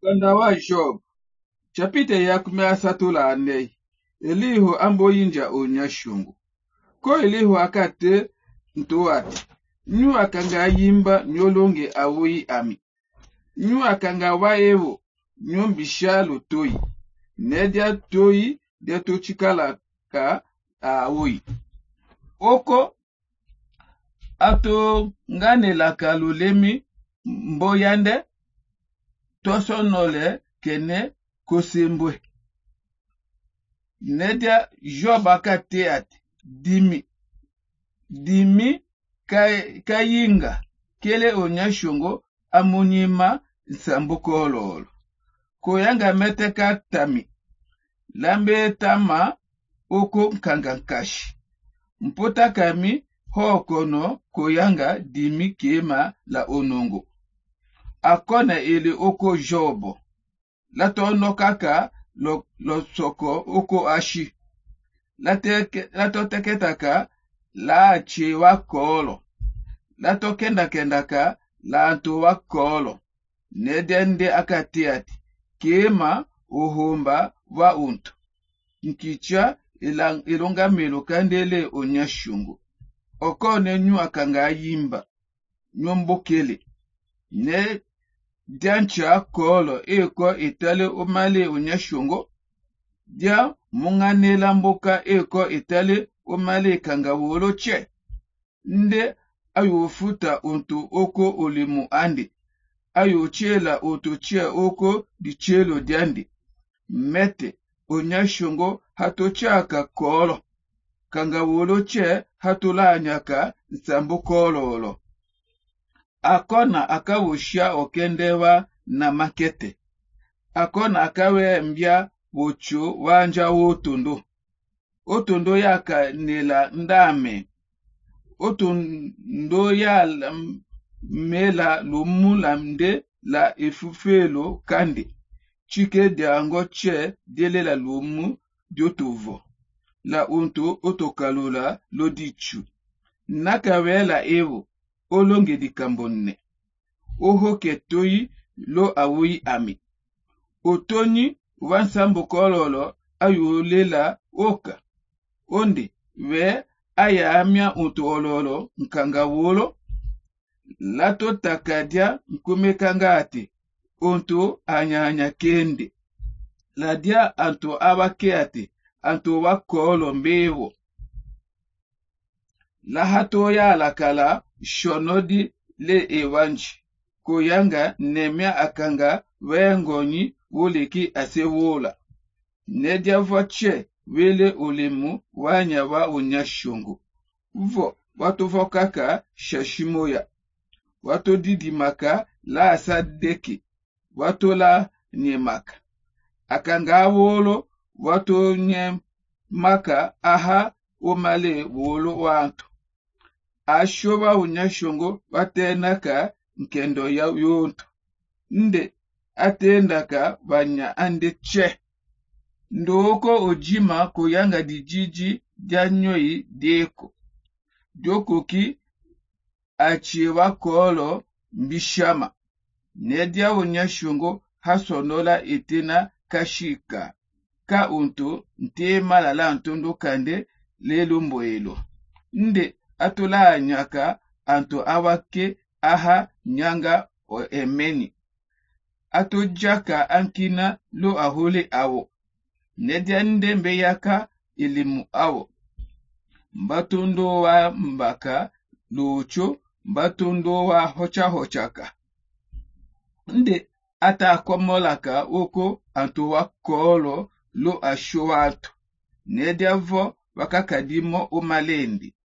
Kanda wa Job, chapite ya kumeasatu la anei, elihu ambo yinja onyashungu. Ko elihu akate ntuati, nyu akanga yimba nyolonge awui ami. Nyu akanga wa ewo, nyombishalu toyi. Nedia toyi, dia tochikala ka awui. Oko, ato ngane la kalulemi mboyande, tosonole kene kosimbwe. Nedia Job akate ati, dimi kayinga kele onyashungo amunyima nsambukololo. Koyanga meteka tami, lambe tama oko nkangankashi. Mpota kami hokono koyanga dimi kema la onongo. Akona ili oko Jobo. Lato kaka lo soko oko ashi. Lato teketaka la achi wa kolo. Lato kendaka la anto wa kolo. Nedende akatiati. Kema uhumba wa untu. Nkicha ilonga melo kandele onyashungu. Okone nyu akanga yimba. Nyombokele. Ne diancha kolo eko itale umale onyashungu. Dia munganela mboka eko itale umale kanga woloche. Nde ayufuta untu oko olimu andi. Ayochela otochea oko dichelo diandi. Mete onyashungo hatochaka kolo. Kanga woloche hatulanyaka nsambu kololo. Akona akawushia okendewa na makete. Akona akawe mbia wocho wanja wotondo. Otondo yaka nila ndame. Otondo ya mela lumula mde la efufelo kande. Chike de angoche dele la lumu diotovo. La unto otokalula lodichu. Nakawe la evo. Olonge di kambonne. Oho ketoi lo awui ami. Otoni wansambo kololo ayulela oka. Onde we aya amia unto ololo nkanga wolo. Lato takadia nkumekanga ate. Unto anya kende. Ladia anto awake ate. Anto wakolo mbewo. Lahato ya lakala shonodi le ewanji. Koyanga nemia akanga wengoni woleki asewola. Nedia voche wele olemu wanya wa onyashungu. Vo watu vokaka shashimoya. Watu didimaka la asadeki. Watu la nyemaka. Akanga wolo watu nyemaka aha umale wolo wantu. Ashoba unyashungo watenaka nkendo ya yontu. Nde atendaka banya ande che. Ndoko ojima koyanga dijiji dianyoi deko. Doko ki achiwa kolo mbishama. Nedia unyashungo hasonola itena kashika. Ka untu ntema lala ntondo kande lelo mboelo. Nde atula nyaka anto awake aha nyanga o emeni. Ato jaka ankina lo ahole awo. Nedia nde mbeyaka ilimu awo. Mbatondo wa mbaka locho, mbatondo wa hochaka. Nde ata akomolaka oko anto wakolo lo ashowatu. Nedia vo wakakadimo omalendi.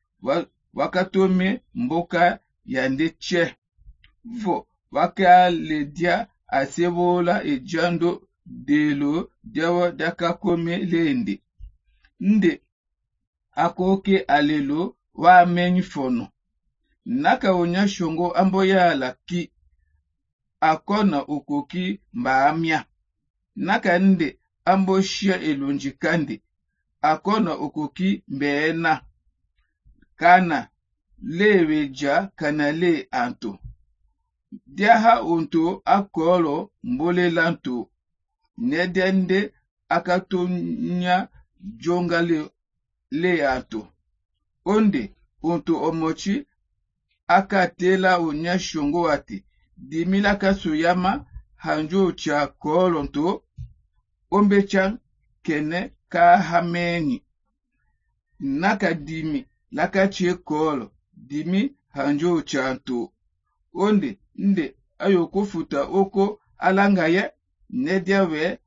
Wakatome mboka yande che. Vo waka ledia asewola ejando delo dewa daka kome lendi. Nde akoke alelo wa menyifono. Naka onyashungo amboyala ki. Akona okoki mbaamia. Naka nde amboshia elonjikande. Akona okoki mbeena. Kana leweja kana le anto. diaha unto akolo mbole lanto. Nedende akatonya jongale leato. Onde unto omochi akatela unyashongo ati. Dimila kasuyama hanjo cha kolonto. Ombechan kene kahameni. Naka dimi laka chie kolo. Dimi hanjo chanto. Onde nde ayoko futa oko alangaye nedia we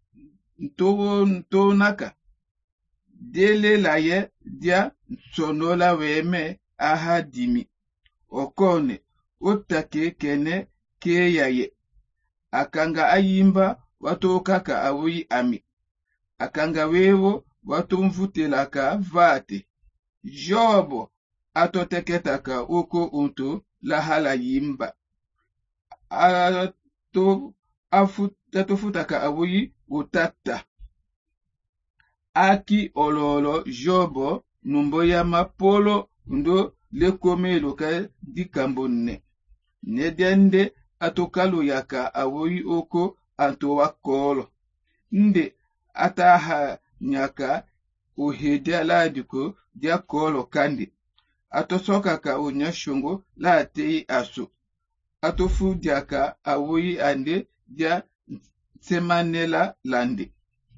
nto naka. Dele laye dia sonola we me aha dimi. Okone otake kene keyaye. Akanga ayimba watu kaka awui ami. Akanga wewo watu mvutelaka vate. Jobo atoteketaka oko unto lahala yimba. Atofutaka awui utata. Aki ololo jobo numboya mapolo ndo lekome loka dikambone. Nedende atokalo yaka awui oko antowa kolo. Nde ataha nyaka uhede aladiko dia kolo kandi. Atosoka ka unyashongo la atei aso. Atofu diaka awui ande dia semanela lande.